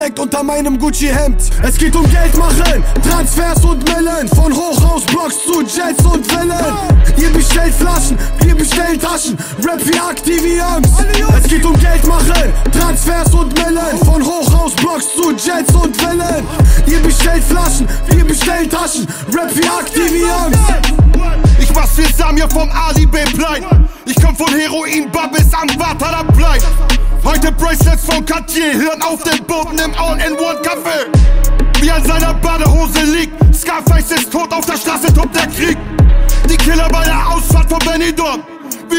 unter meinem Gucci-Hemd. Es geht um Geld machen, Transfers und Millen. Von Hochhausblocks zu Jets und Villen. Ihr bestellt Flaschen, wir bestellen Taschen. Rap wie aktive Jungs. Es geht um Geld machen, Transfers und Millen. Von Hochhausblocks zu Jets und Villen. Ihr bestellt Flaschen, wir bestellen Taschen. Rap wie aktive Jungs. Ich mach's für Samir vom Ali B-Plein. Ich komm von Heroin-Bar bis am Watara-Plein. Heute Bracelets von Cartier, Hirn auf dem Boden im All-in-One-Café. Wie an seiner Badehose liegt, Scarface ist tot, auf der Straße tobt der Krieg. Die Killer bei der Ausfahrt von Benidorm.